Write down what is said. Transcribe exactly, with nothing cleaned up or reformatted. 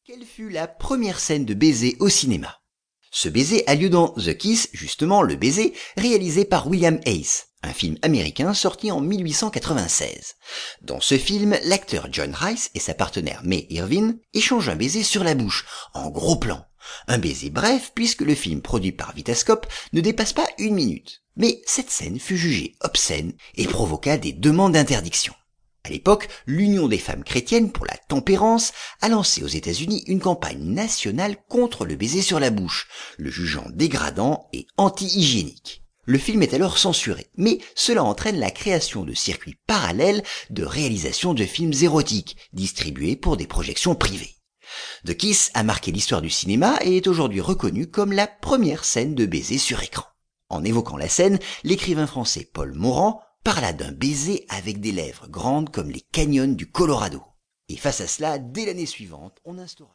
Quelle fut la première scène de baiser au cinéma? Ce baiser a lieu dans The Kiss, justement le baiser, réalisé par William Hayes, un film américain sorti en mille huit cent quatre-vingt-seize. Dans ce film, l'acteur John Rice et sa partenaire May Irvine échangent un baiser sur la bouche, en gros plan. Un baiser bref puisque le film produit par Vitascope ne dépasse pas une minute. Mais cette scène fut jugée obscène et provoqua des demandes d'interdiction. À l'époque, l'Union des femmes chrétiennes pour la tempérance a lancé aux États-Unis une campagne nationale contre le baiser sur la bouche, le jugeant dégradant et anti-hygiénique. Le film est alors censuré, mais cela entraîne la création de circuits parallèles de réalisation de films érotiques, distribués pour des projections privées. The Kiss a marqué l'histoire du cinéma et est aujourd'hui reconnu comme la première scène de baiser sur écran. En évoquant la scène, l'écrivain français Paul Morand parla d'un baiser avec des lèvres grandes comme les canyons du Colorado. Et face à cela, dès l'année suivante, on instaura